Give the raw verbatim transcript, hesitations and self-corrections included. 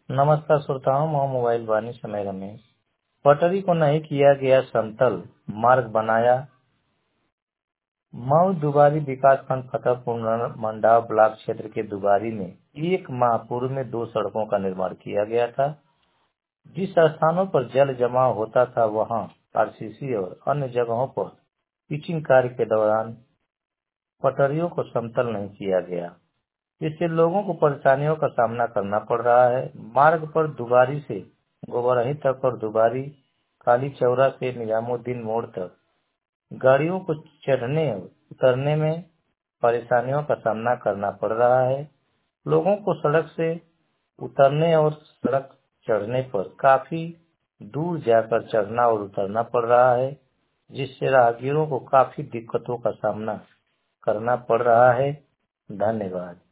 नमस्कार श्रोताओं, मैं मोबाइल वाणी समय रमेश। पटरी को नहीं किया गया समतल, मार्ग बनाया। मऊ दुबारी विकासखंड फतेहपुर मंडाव ब्लॉक क्षेत्र के दुबारी में एक माह पूर्व में दो सड़कों का निर्माण किया गया था। जिस स्थानों पर जल जमाव होता था वहां आरसीसी और अन्य जगहों पर पिचिंग कार्य के दौरान पटरियों को समतल नहीं किया गया, इससे लोगों को परेशानियों का सामना करना पड़ रहा है। मार्ग पर दुबारी से गोबरही तक और दुबारी काली चौरा से निजामुद्दीन मोड़ तक गाड़ियों को चढ़ने और उतरने में परेशानियों का सामना करना पड़ रहा है। लोगों को सड़क से उतरने और सड़क चढ़ने पर काफी दूर जाकर चढ़ना और उतरना पड़ रहा है, जिससे राहगीरों को काफी दिक्कतों का सामना करना पड़ रहा है। धन्यवाद।